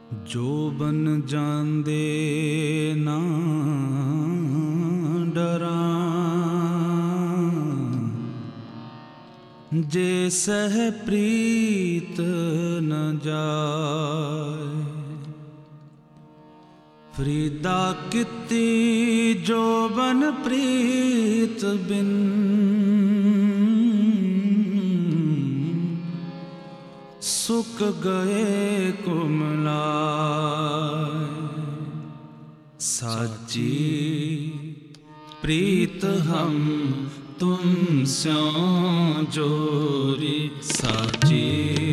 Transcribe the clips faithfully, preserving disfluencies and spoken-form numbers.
जो बन जांदे ना डरा, जे सह प्रीत न जाए। फरीदा किती जो बन प्रीत बिन, सुक गए कुमलाए। साची प्रीत हम तुम स्यों जोरी, साची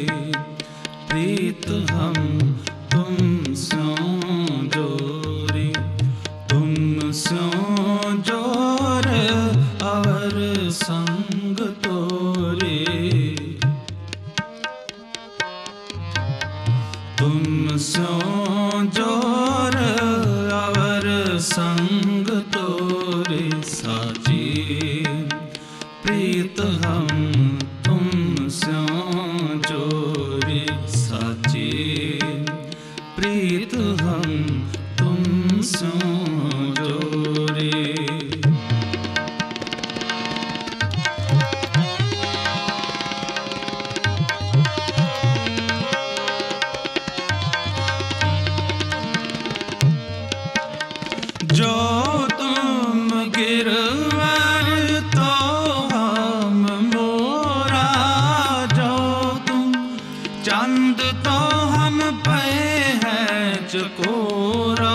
प्रीत हम तुम स्यों जोरी। तुम स्यों जोर अवर संग तोरी, तुम स्यों जोर अवर संग तोरे। साची प्रीत हम तुम स्यों जोरी, साची प्रीत हम तुम स्यों जोरी। जो तुम गिरवर तो हम मोरा, जो तुम चंद तो हम पे हैं चकोरा।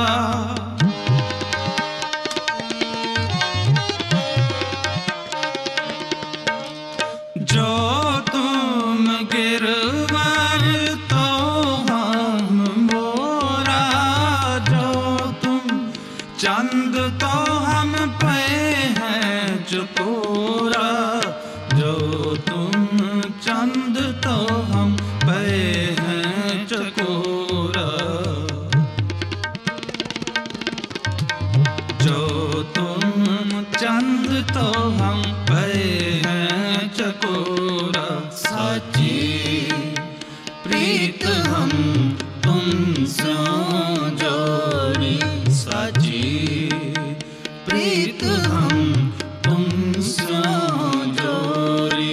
जो तुम गिरवर तो हम मोरा, जो तुम चंद तो हम पे हैं चकोरा। जो तुम चंद तो हम पे हैं चकोरा। जो तुम चंद तो हम पे हैं चकोरा। साची प्रीत हम तुम स्यों जोरी, साची प्रीत हम तुम स्यों जोरी।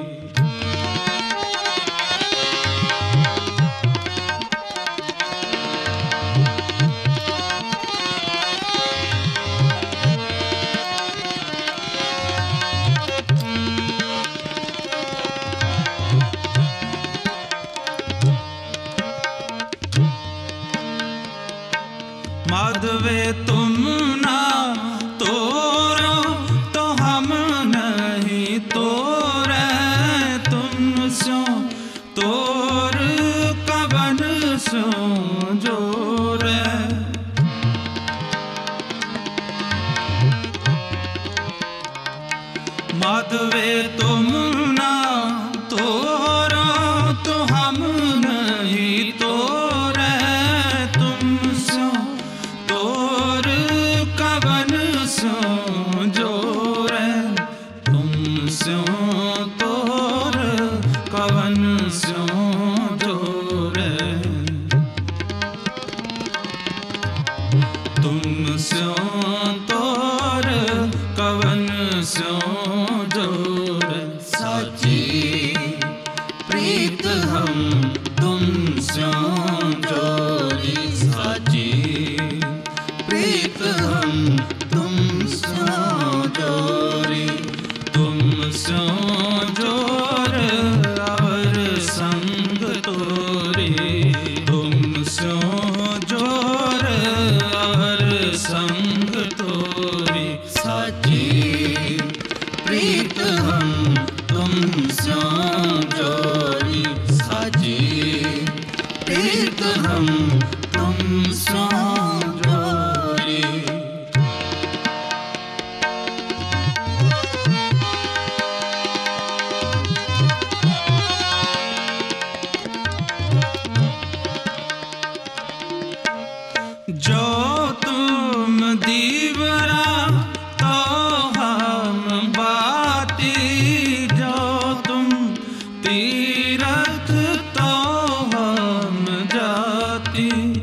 माधवे तुम ना तोरो तो हम नहीं तोरे, तुम स्यों तोर कवन स्यों जोरे। माधवे तुम ना तोरो तो हम नहीं तोरे, तुम स्यों तोर कवन स्यों जोरे। तुम स्यों तोर कवन स्यों जोरे। तुम स्यों तोर कवन स्यों जोरे। साची प्रीत हम तुम स्यों जोरी, साची प्रीत हम तुम स्यों जोरी। तुम स्यों जोर अवर संग तोरी, तुम स्यों जोर अवर संग तोरी। साची प्रीत हम तुम स्यों जोरी, साची प्रीत हम तुम स्यों जोरी। जो तुम दीवरा तो हम बाती, जो तुम तीरथ तो हम जाती।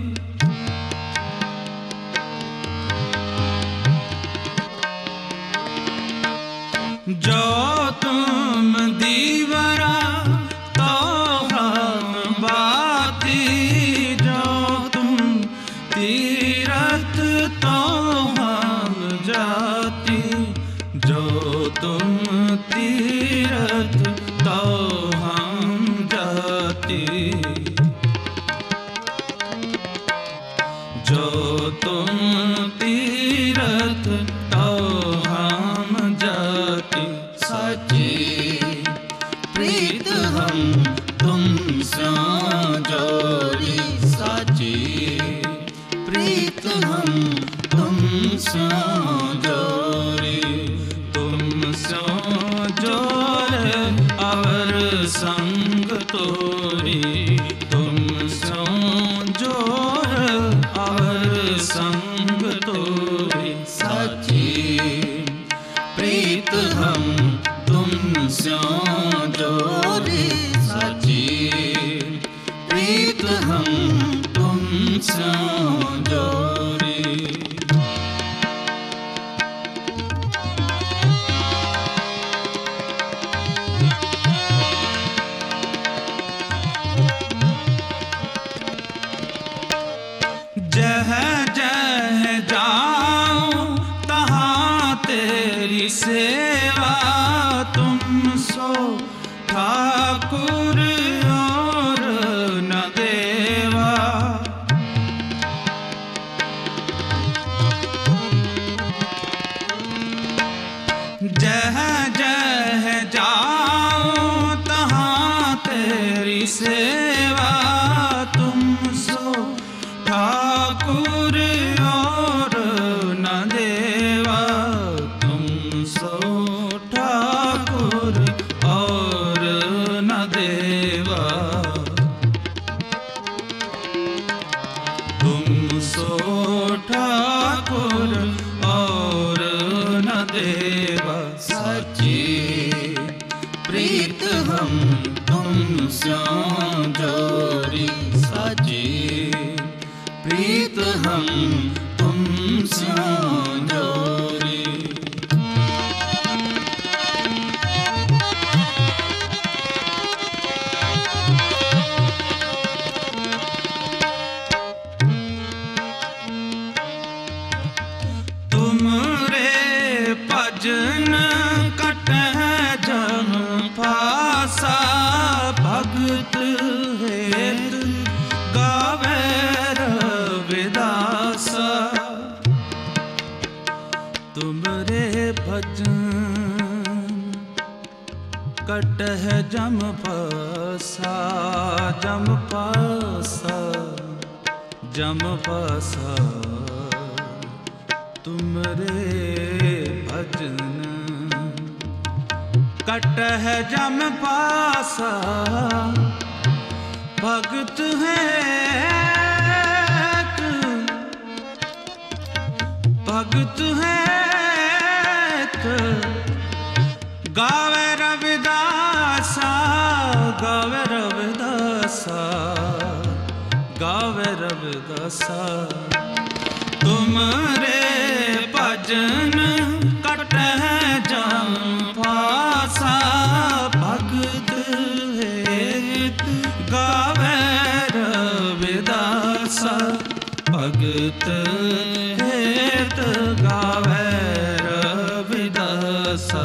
जो तुम तीरथ तो हम जाति साची प्रीत हम तुमसे जोरी साची प्रीत हम तुमसे जोरी तुमसे जोर अवर संग तोरी तुमसे जोर अवर संग तोरी साची प्रीत हम तुमसे जोरी साची प्रीत हम तुमसे जोरी जह जह जाऊं तहाँ तेरी सेवा तुम सो ठाकुर और न देवा जह जह जाऊं तहाँ तेरी सेवा तुम सो ठाकुर और न देवा तुम सो ठाकुर और न देवा तुम सो ठाकुर और न देवा सच्ची प्रीत हम तुमसे जोरी सच्ची प्रीत हम तुमसे जोरी तुमरे भजन कटह जम फासा भगत हेत गावे रविदासा तुमरे भजन कटह जम फासा जम फासा जम फासा तुमरे भजन कटह जम पासा भगत है भगत है गावे रविदासा गावे रविदासा गावे रविदासा तुमरे भजन कटह जम फासा भगत हेत गावे रविदासा भगत हेत गावे रविदासा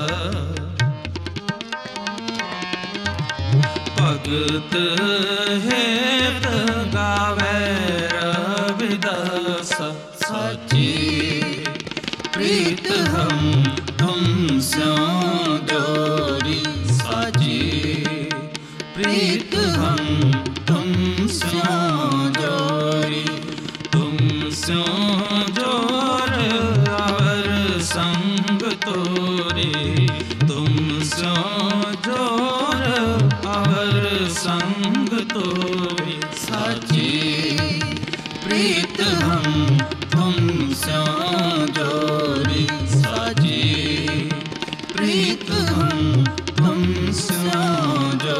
भगत हेत गावे रविदासा सच्ची प्रीत हम तुमसे जोरी सच्ची प्रीत हम तुमसे जोरी तुमसे जोर अवर संग तोरी तुमसे जोर अवर संग तोरी सच्ची प्रीत हम तुमसे जोरी सच्ची प्रीत हम तुमसे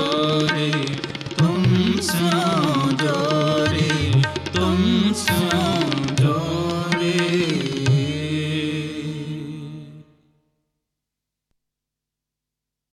जोरी तुमसे जोरी तुमसे